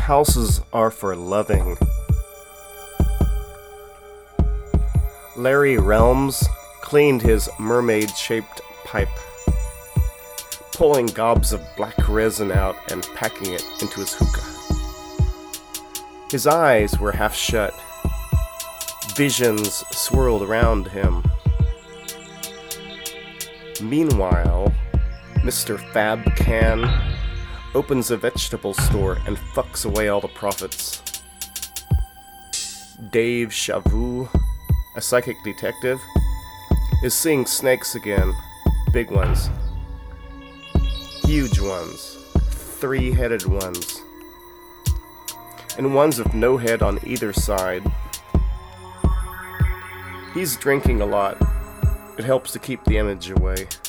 Houses are for loving. Larry Relms cleaned his mermaid-shaped pipe, pulling gobs of black resin out and packing it into his hookah. His eyes were half shut. Visions swirled around him. Meanwhile, Mr. Fab Can opens a vegetable store and fucks away all the profits. Dave Chavou, a psychic detective, is seeing snakes again. Big ones. Huge ones. 3-headed ones. And ones with no head on either side. He's drinking a lot. It helps to keep the image away.